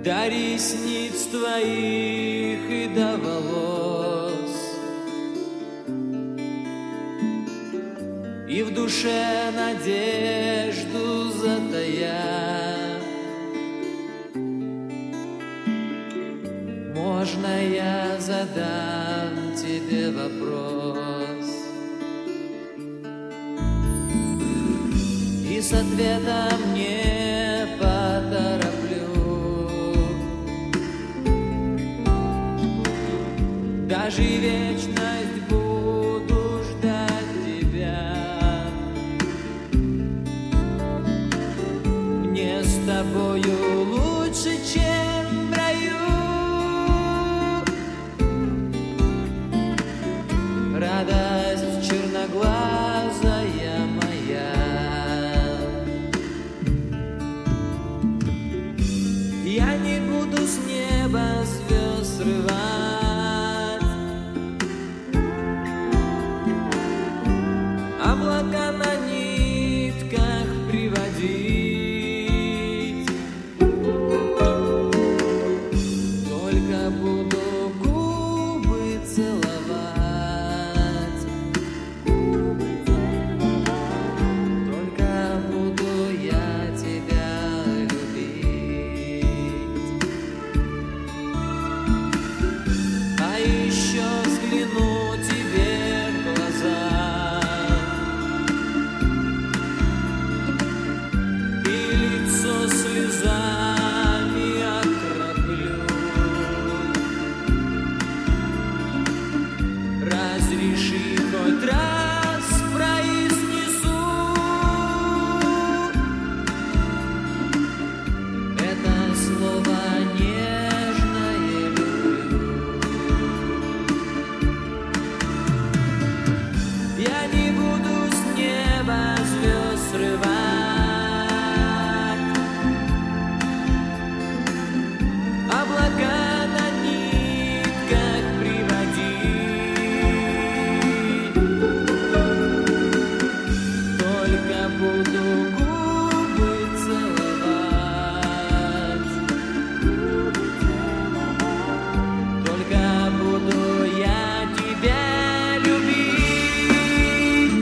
до ресниц твоих и до волос, и в душе надежду затая. Можно я задам тебе вопрос, и с ответом не потороплю. Даже вечность буду ждать тебя. Мне с тобою лучше, чем в раю. Радость черноглазая моя, я не буду с неба звезд срывать, облака на нитках приводить. Только буду губы целовать, только буду я тебя любить. А еще взгляну тебе в глаза и лицо слезами окроплю. Разреши хоть раз произнесу это слово нежное люблю. Я не буду с неба звезд срывать, облака на нитках приводить. Только буду губы целовать, только буду я тебя любить.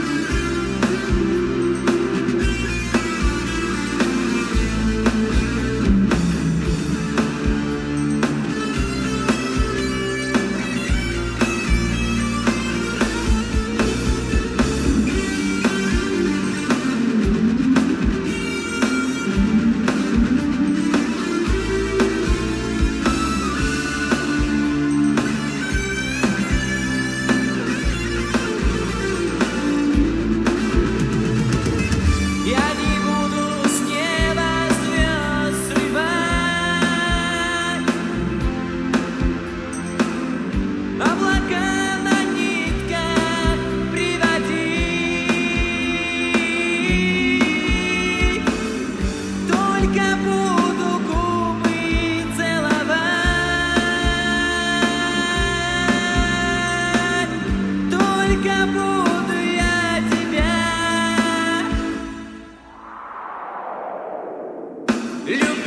Я не буду с неба звезд срывать, облака на нитках приводить. Только буду губы целовать, только буду я тебя любить.